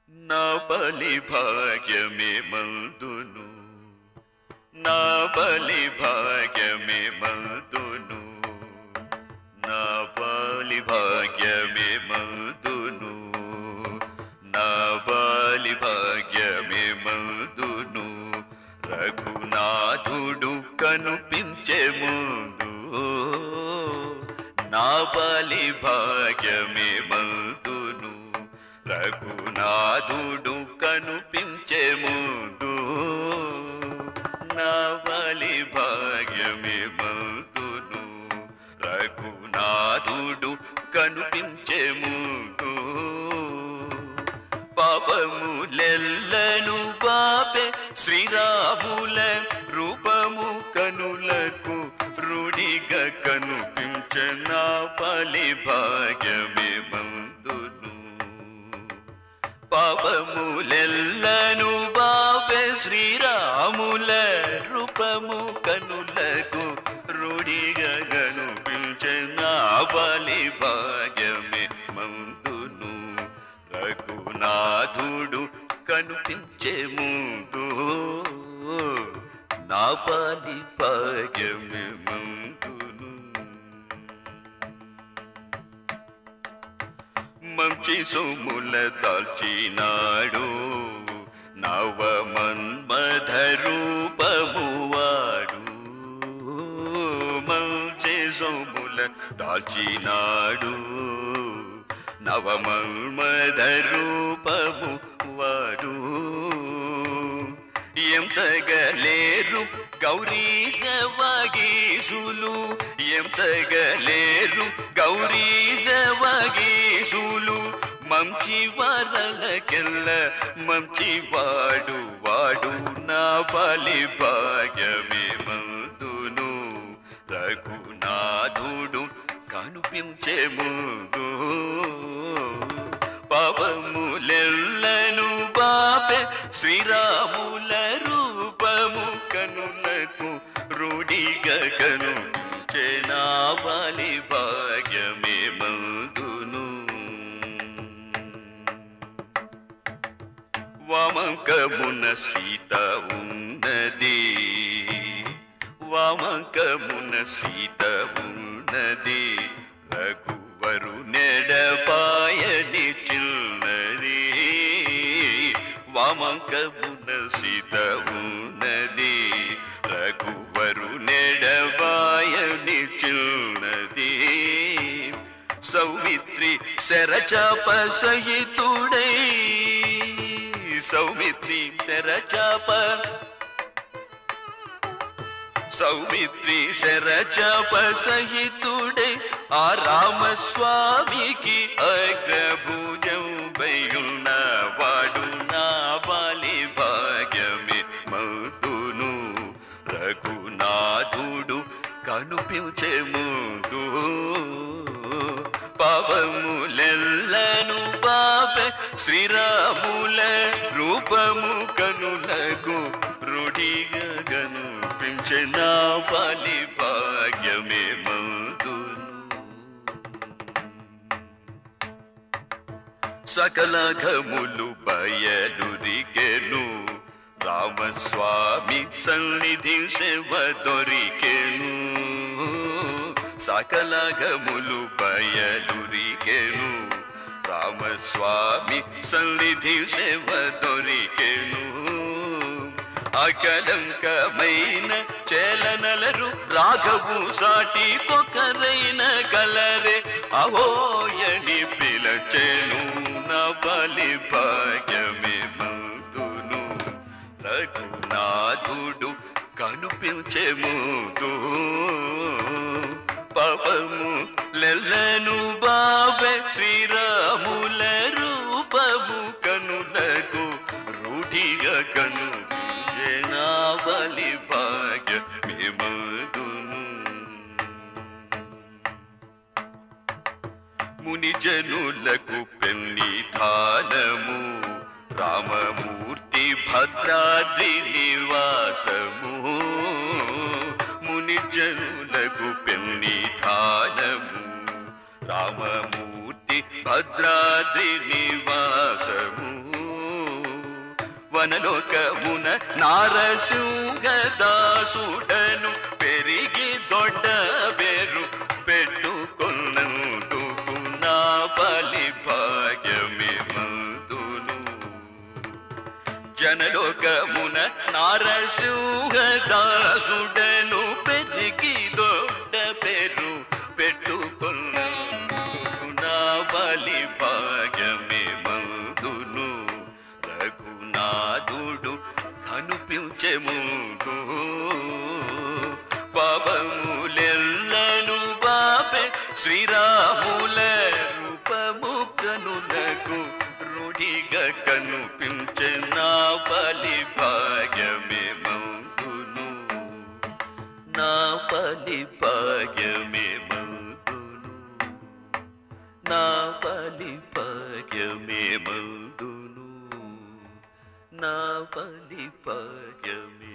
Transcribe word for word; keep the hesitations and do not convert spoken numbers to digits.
నా బలి భాగ్యమే మందును, నా బలి భాగ్యమే మందును, నా బలి భాగ్యమే మందును, నా బలి భాగ్యమే మందును. రఘునాథుడు కనుపించే ముందు నా బలి భాగ్యమే మందును. రఘునాథుడు కనుపించే ముందు నా బలి భాగ్యమే మందును. రఘునాథుడు కనుపించే ముందు పాపములెల్లను పాపే శ్రీరాముల రూపము కనులకు రుడిగా కనుపించే నా బలి భాగ్యమే మందును. పాపములెల్లను పాపే శ్రీరాముల రూపము కనులకు రుడిగా కనుపించే నా బలి భాగ్యమే మందును. రఘునాథుడు కనిపించే ముందు నా బలి భాగ్యమే మందును. మంచి సొమ్ముల దాల్చినాడు నవ మన్మథ రూపము వాడు. మంచి సొమ్ముల దాల్చినాడు నవ మన్మథ రూపము వాడు. ఎంచగలేరు గౌరీశ వాగీసులు, ఎంచగలేరు గౌరీశ వాగీసులు. మంచి వారలకెల్ల మంచి వాడు వాడు నా బలి భాగ్యమే మందును. రఘునాథుడు కనిపించే ముందు పాపములెల్లను పాపే శ్రీరాముల రూపము కనులకు రుడిగా కనుపించే నా బలి భాగ్యమే మందును. వామంకమున సీత ఉన్నది, వామంకమున సీత ఉన్నది. రఘువరు నెడపాయని చిన్నది, వామంకమున సీత ఉన్నది. రఘువరు నెడపాయని చిన్నది. సౌమిత్రి శరచాప సహితుడై, సౌమిత్రి శరచాప సౌమిత్రి శరచాప సహితుడై ఆ రామస్వామికి అగ్రభుజం బయున్న వాడు నా బలి భాగ్యమే మందును. రఘునాథుడు కనిపించే ముందు పాపములెల్లను పాపే శ్రీరాముల రూపము కనులకు రుడిగా కనిపించే నా బలి భాగ్యమే మందును. సకల ఘములు బయలురికెను రామస్వామి సన్నిధి సేవ దొరికెను. సకల ఘములు బయలురికెను రామస్వామి సన్నిధి సేవ దొరికెను. అకలంకమైన చేలనలరు రాఘవు సాటి కొకరైన కలరే అహోయని పిలచెను నా బలి భాగ్యమే మందును. రఘునాథుడు కనిపించే ముందు పాపము లెల్లను బాబే శ్రీరాముల రూపము కనులకు రూఢిగా కనుపించే నా బలి భాగ్యమే మందును. ముని జనులకు పెన్నిధానము రామమూర్తి భద్రాద్రి నివాసము. ముని జనులకు పెన్నిధానము రామమూర్తి భద్రాద్రి నివాసము. వనలోకమున నారసింహదాసుడను పెరిగి దొడ్డ పేరు పెట్టుకున్నందుకు నా బలి భాగ్యమే మందును. జనలోకమున నారసింహదాసుడను పెరిగి దొడ్డ పేరు పెట్టుకున్నందుకు నా బలి భాగ్యమే మందును. రఘునాథుడు కనుపించే ముందు పాపములెల్లను బాపే శ్రీరాముల రూపము కనులకు రుడిగా కనిపించే నా బలి భాగ్యమే మందును. నా బలి భాగ్యమే మందును. నా బలి భాగ్యమే మందును. నా బలి భాగ్యమే